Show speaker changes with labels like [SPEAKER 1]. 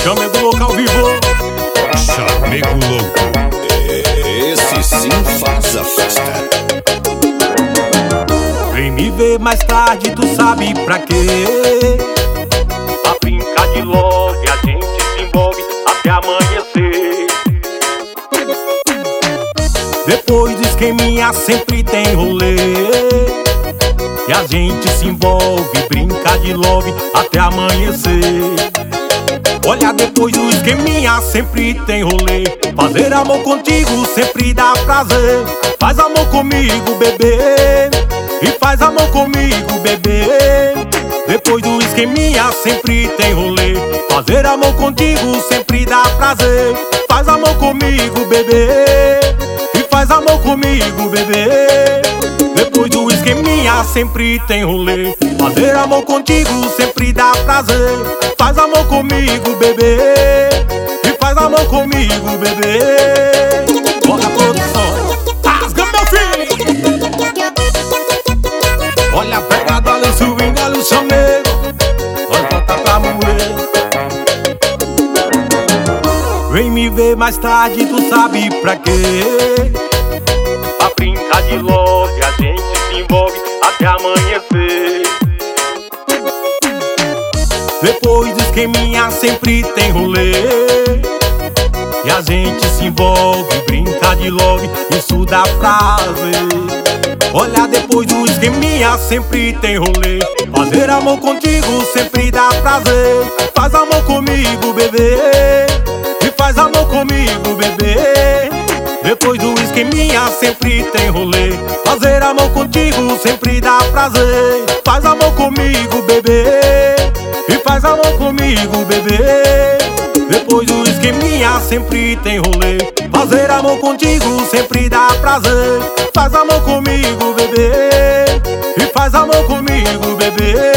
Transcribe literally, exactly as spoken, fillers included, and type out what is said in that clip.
[SPEAKER 1] Chamego louco ao vivo. Chamego louco.
[SPEAKER 2] Esse sim faz a festa.
[SPEAKER 1] Vem me ver mais tarde, tu sabe pra quê?
[SPEAKER 3] Pra brincar de love, a gente se envolve até amanhecer.
[SPEAKER 1] Depois do esqueminha sempre tem rolê, e a gente se envolve, brinca de love até amanhecer. Olha, depois do esqueminha sempre tem rolê. Fazer amor contigo sempre dá prazer. Faz amor comigo, bebê, e faz amor comigo, bebê. Depois do esqueminha sempre tem rolê. Fazer amor contigo sempre dá prazer. Faz amor comigo, bebê, e faz amor comigo, bebê. Depois do esqueminha sempre tem rolê. Fazer amor contigo sempre dá prazer. Faz amor comigo, bebê, e faz amor comigo, bebê. Olha a produção, rasga meu filho. Olha a pegada, olha o swing, olha o chamego. Olha volta pra moer. Vem me ver mais tarde, tu sabe pra quê?
[SPEAKER 3] Pra brincar de love, a gente se envolve até amanhecer.
[SPEAKER 1] Depois do esqueminha sempre tem rolê, e a gente se envolve, brinca de love, isso dá prazer. Olha, depois do esqueminha sempre tem rolê. Fazer amor contigo sempre dá prazer. Faz amor comigo, bebê, e faz amor comigo, bebê. Depois do esqueminha sempre tem rolê. Fazer amor contigo sempre dá prazer. Faz amor comigo, bebê, e faz amor comigo, bebê. Depois do esqueminha sempre tem rolê. Fazer amor contigo sempre dá prazer. Faz amor comigo, bebê, e faz amor comigo, bebê.